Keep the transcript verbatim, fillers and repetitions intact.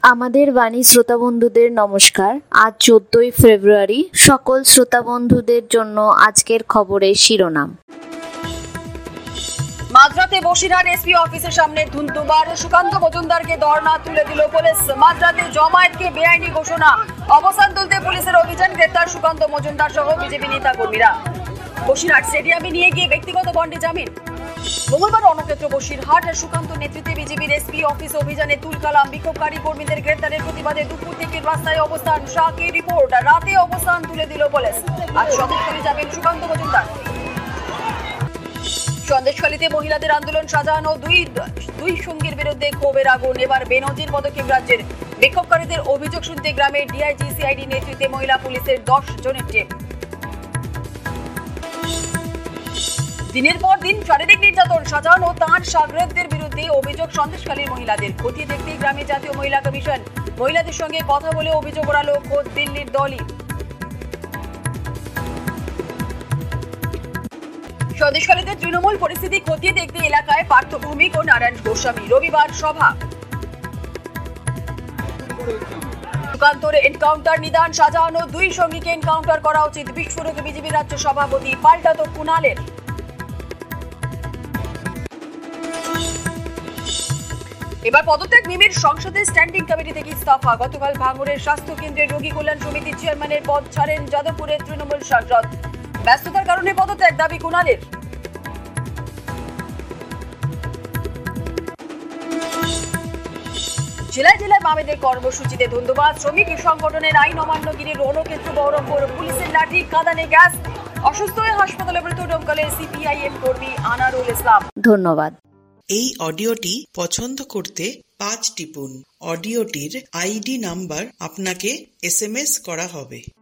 আমাদের বাণী শ্রোতা বন্ধুদের নমস্কার। আজ চোদ্দই ফেব্রুয়ারি। সকল শ্রোতা বন্ধুদের জন্য আজকের খবরের শিরোনাম। মাঝরাতে বসিরহাট এসপি অফিসের সামনে ধুন্ধুমার, সুকান্ত মজুমদারকে ধর্ণা তুলে দিল পুলিশ। মাঝরাতে জমায়েতকে বেআইনি ঘোষণা, অবস্থান তুলতে পুলিশের অভিযান, গ্রেপ্তার সুকান্ত মজুমদার সহ বিজেপি নেতা কর্মীরা। বসিরহাট স্টেডিয়ামে নিয়ে গিয়ে ব্যক্তিগত বন্ডে জামিন। মঙ্গলবার রণক্ষেত্র বসিরহাট সুকান্ত নেতৃত্বে বিজেপির এসপি অফিস অভিযানে তুলকালাম। বিক্ষোভকারী কর্মীদের গ্রেপ্তারের প্রতিবাদে দুপুর থেকে রাস্তায় অবস্থান। শাহকে রিপোর্ট, রাতে অবস্থান তুলে দিল পুলিশ। আজ সন্দেশখালী যাবেন সুকান্ত মজুমদার। সন্দেশখালীতে মহিলাদের আন্দোলন সাজানো, দুই দুই সঙ্গীর বিরুদ্ধে ক্ষোভের আগুন। এবার বেনজির পদক্ষেপ রাজ্যের। বিক্ষোভকারীদের অভিযোগ শুনতে গ্রামের ডিআইজি সিআইডি নেতৃত্বে মহিলা পুলিশের দশ জনের টিম। দিনের পর দিন শারীরিক নির্যাতন, সাজানো তাঁর সাগরেদদের বিরুদ্ধে অভিযোগ সন্দেশখালীর মহিলাদের। খতিয়ে দেখতে গ্রামে জাতীয় মহিলা কমিশন। মহিলাদের সঙ্গে কথা বলে অভিযোগ ওড়ালো খোদ দিল্লির দলই। সন্দেশখালীতে তৃণমূল পরিস্থিতি খতিয়ে দেখতে এলাকায় পার্থ ভৌমিক ও নারায়ণ গোস্বামী রবিবার সভা। সুকান্তর এনকাউন্টার নিদান, সাজানো দুই সঙ্গীকে এনকাউন্টার করা উচিত। বিস্ফোরক বিজেপি রাজ্য সভাপতি, পাল্টা তো কুণালের। এবার পদত্যাগ মিমির, সংসদের স্ট্যান্ডিং কমিটি থেকে ইস্তফা। গতকাল ভাঙড়ের স্বাস্থ্য কেন্দ্রের রোগী কল্যাণ সমিতির চেয়ারম্যানের পদ ছাড়েন যাদবপুরের তৃণমূল সাংসদ। ব্যস্ততার কারণে পদত্যাগ, দাবি কুণালের। জেলায় জেলায় বামেদের কর্মসূচিতে ধন্যবাদ। শ্রমিক সংগঠনের আইন অমান্যগিরি। রণক্ষেত্র বহরমপুর, পুলিশের লাঠি, কাঁদানে গ্যাস। অসুস্থ হয়ে হাসপাতালে মৃত ডোমকলের সিপিআইএম কর্মী আনারুল ইসলাম। ধন্যবাদ। এই অডিওটি পছন্দ করতে পাঁচ টিপুন। অডিওটির আইডি নাম্বার আপনাকে এসএমএস করা হবে।